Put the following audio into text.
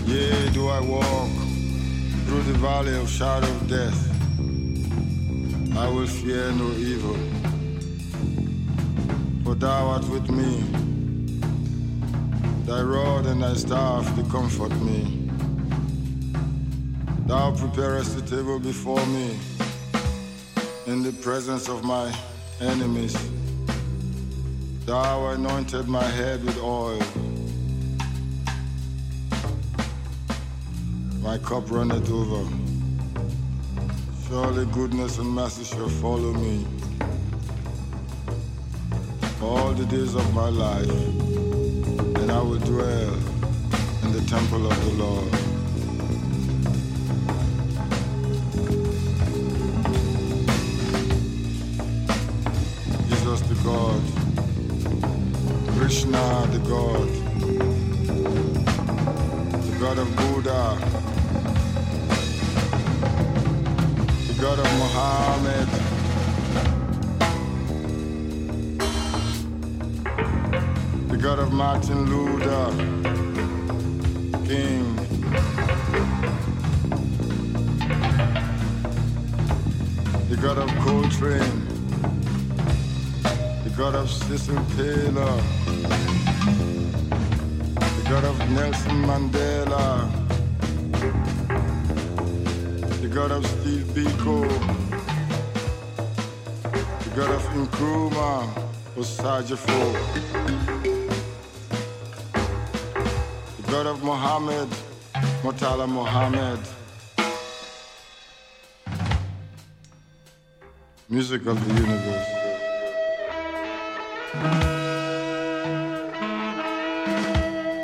Yea, do I walk through the valley of shadow of death, I will fear no evil, for thou art with me. Thy rod and thy staff, they comfort me. Thou preparest the table before me in the presence of my enemies. Thou anointed my head with oil. My cup runneth over. Surely goodness and mercy shall follow me all the days of my life, and I will dwell in the temple of the Lord. Jesus the God, Krishna the God of Buddha, the God of Muhammad, the God of Martin Luther King, the God of Coltrane, the God of Cecil Taylor, the God of Nelson Mandela, the God of Steve Biko, the God of Nkrumah Osajifo, the God of Muhammad, Murtala Muhammad. Music of the universe.